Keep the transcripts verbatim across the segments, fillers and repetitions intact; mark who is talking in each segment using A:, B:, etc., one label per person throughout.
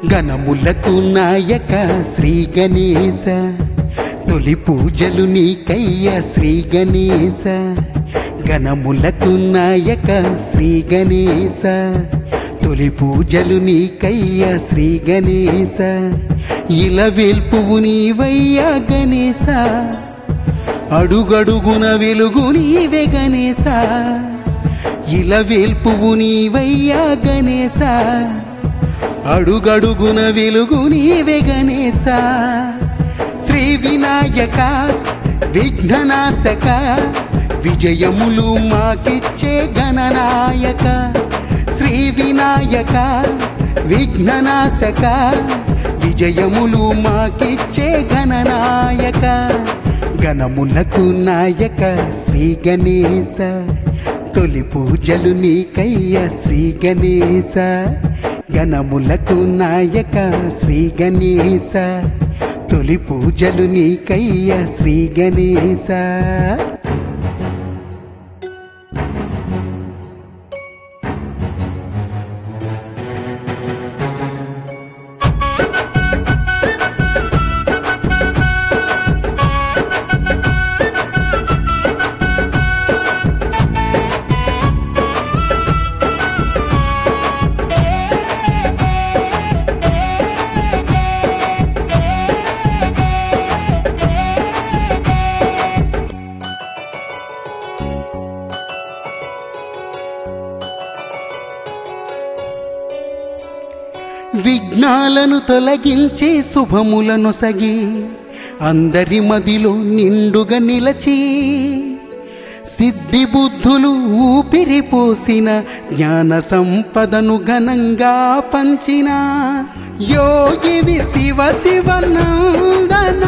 A: గణములకు నాయక శ్రీ గణేశ, తొలి పూజలు నీకయ్య శ్రీ గణేశ. గణములకు నాయక శ్రీ గణేశ, తొలి పూజలు నీకయ్య శ్రీ గణేశ. ఇలవేల్పువు నీవయ్యా గణేశ, అడుగడుగున వెలుగు నీవే గణేశ. ఇలవేల్పువు నీవయ్యా గణేశ, అడుగడుగున వెలుగు నీవే గణేశ. శ్రీ వినాయక విఘ్ననాశక, విజయములు మాకిచ్చే గణనాయక. శ్రీ వినాయక విఘ్ననాశక, విజయములు మాకిచ్చే గణనాయక. గణములకు నాయక శ్రీ గణేశ, తొలి పూజలు నీకయ్య శ్రీ గణేశ. గణములకు నాయక శ్రీ గణేశ, తొలి పూజలు నీకయ్య శ్రీ గణేశ. విఘ్నాలను తొలగించి శుభములను సగి, అందరి మదిలో నిండుగా నిలచి, సిద్ధి బుద్ధులు ఊపిరిపోసిన జ్ఞాన సంపదను ఘనంగా పంచిన యోగివి శివ శివ నందన.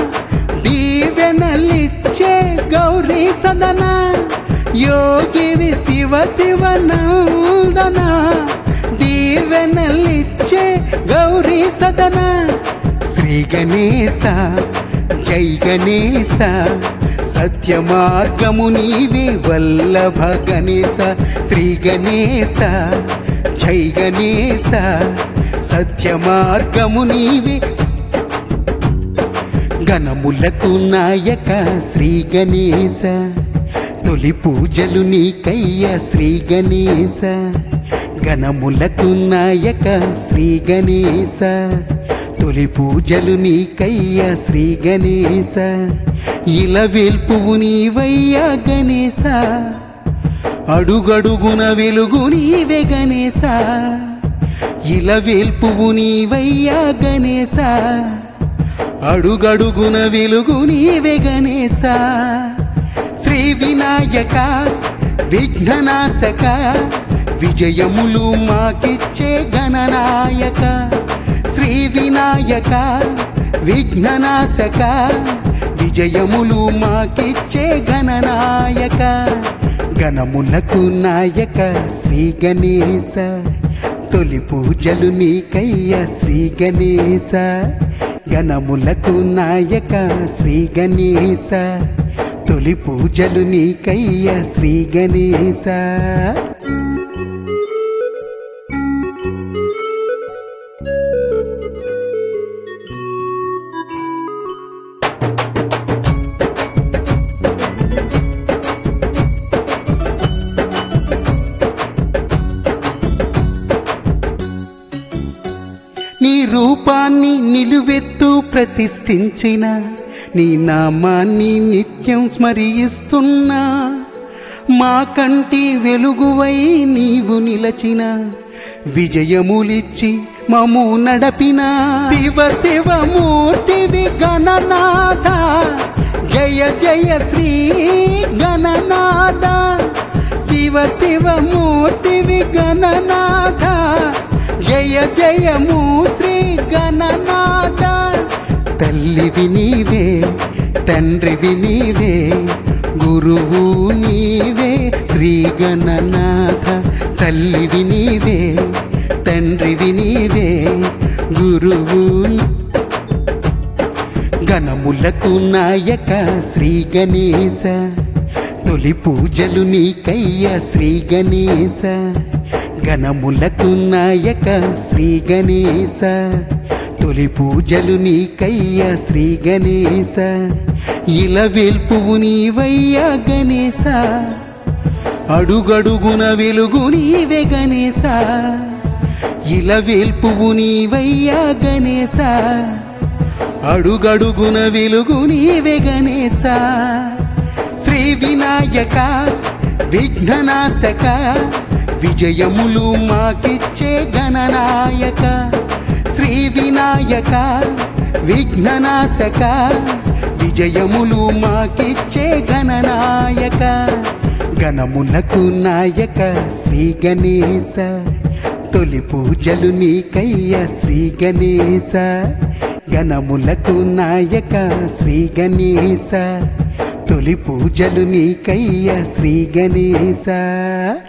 A: దీవెనలిచ్చే గౌరీ సదన, యోగివి శివ శివ నందన. దీవెనలిచ్చే గౌరీ సదన. శ్రీ గణేశ జై గణేశ, సత్య మార్గము నీవే వల్లభ గణేశ. శ్రీ గణేశ జై గణేశ, సత్య మార్గము నీవే. గణములకు నాయక శ్రీ గణేశ, తొలి పూజలు నీకయ్య శ్రీ గణేశ. గణములకు నాయక శ్రీ గణేశ, తొలి పూజలు నీకయ్య శ్రీ గణేశ. ఇలవేల్పువు నీవయ్యా గణేశ, అడుగడుగున వెలుగు నీవే గణేశ. ఇలవేల్పువు నీవయ్యా గణేశ, అడుగడుగున వెలుగు నీవే గణేశ. శ్రీ వినాయక విఘ్ననాశక, విజయములు మాకిచ్చే గణనాయక. శ్రీ వినాయక విఘ్ననాశక, విజయములు మాకిచ్చే గణనాయక. గణములకు నాయక శ్రీ గణేశ, తొలి పూజలు నీకయ్య శ్రీ గణేశ. గణములకు నాయక శ్రీ గణేశ, తొలి పూజలు నీకయ్య శ్రీ గణేశ. నీ రూపాన్ని నిలువెత్తు ప్రతిష్ఠించిన, నీ నామాన్ని నిత్యం స్మరిస్తున్నా. మా కంటి వెలుగువై నీవు నిలచిన, విజయములిచ్చి మము నడపిన శివ శివమూర్తివి గణనాథ. జయ జయ శ్రీ గణనాథ, శివ శివమూర్తివి గణనాథ. జయ జయము శ్రీ గణనాథ. తల్లివి నీవే, తండ్రివి నీవే, గురువు నీవే శ్రీ గణనాథ. తల్లివి నీవే, తండ్రివి నీవే, గురువు. గణములకు నాయక శ్రీ గణేశ, తొలి పూజలు నీకయ్య శ్రీ గణేశ. గణములకు నాయక శ్రీ గణేశ తొలి పూజలు నీకయ్య శ్రీ గణేశ ఇల వెల్పువు నీవయ్య గణేశ అడుగడుగున వెలుగు నీవే గణేశ ఇల వెల్పువు నీవయ్య గణేశ అడుగడుగున వెలుగు నీవే గణేశ శ్రీ వినాయక విఘ్ననాశక విజయములు మాకిచ్చే గణనాయక శ్రీ వినాయక విఘ్ననాశక విజయములు మాకిచ్చే గణనాయక గణములకు నాయక శ్రీ గణేశ తొలి పూజలు నీకయ్య శ్రీ గణేశ గణములకు నాయక శ్రీ గణేశ తొలి పూజలు నీకయ్య శ్రీ గణేశ